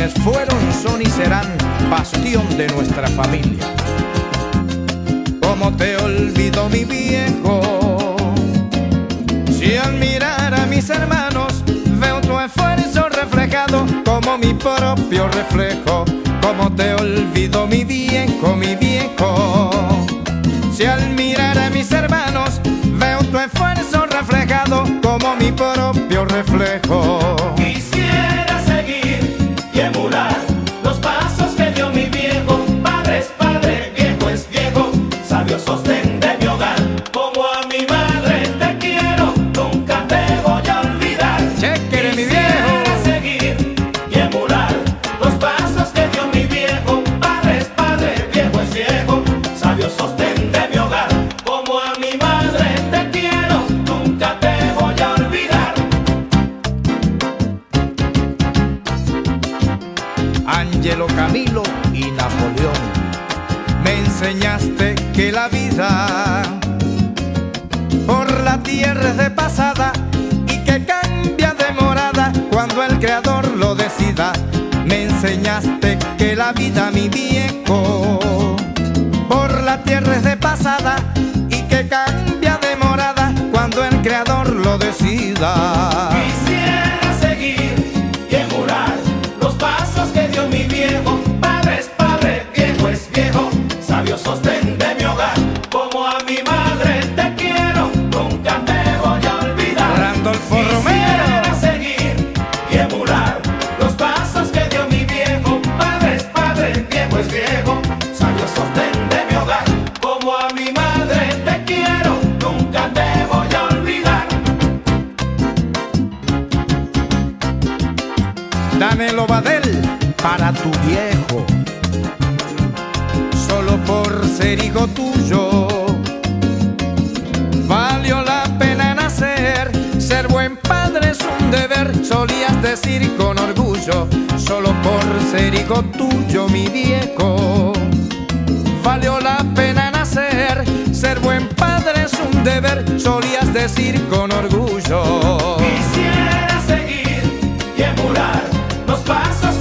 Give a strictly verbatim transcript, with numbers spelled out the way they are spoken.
quienes fueron, son y serán bastión de nuestra familia. ¿Cómo te olvido, mi viejo? Si al mirar a mis hermanos veo tu esfuerzo reflejado como mi propio reflejo. ¿Cómo te olvido, mi viejo, mi viejo? Si al mirar a mis hermanos veo tu esfuerzo reflejado como mi propio reflejo. Quisiera seguir y emular los pasos que dio mi viejo. Padre es padre, viejo es viejo, sabio sostén de mi hogar. Como a mi madre te quiero, nunca te voy a olvidar. Chéquere, mi viejo. Quisiera seguir y emular los pasos que dio mi viejo. Padre es padre, viejo es viejo, sabio sostén de mi hogar. Como a mi madre te quiero, nunca te voy a olvidar. Angelo, Camilo y Napoleón, me enseñaste que la vida por la tierra es de pasada y que cambia de morada cuando el creador lo decida. Me enseñaste que la vida, mi viejo, por la tierra es de pasada y que cambia de morada cuando el creador lo decida. Quisiera seguir y emular los pasos que dio mi viejo. Padre es padre, viejo es viejo, sabio sostén de mi hogar. Como a mi madre te quiero, nunca te voy a olvidar. Randolfo Quisiera Romero. seguir y emular los pasos que dio mi viejo. Padre es padre, viejo es viejo, sabio sostén de mi hogar. Como a mi madre te quiero, nunca te voy a olvidar. Danilo Badel, para tu viejo, solo por ser hijo tuyo valió la pena nacer. Ser buen padre es un deber, solías decir con orgullo. Solo por ser hijo tuyo, mi viejo, valió la pena nacer. Ser buen padre es un deber, solías decir con orgullo. Quisiera seguir y emular los pasos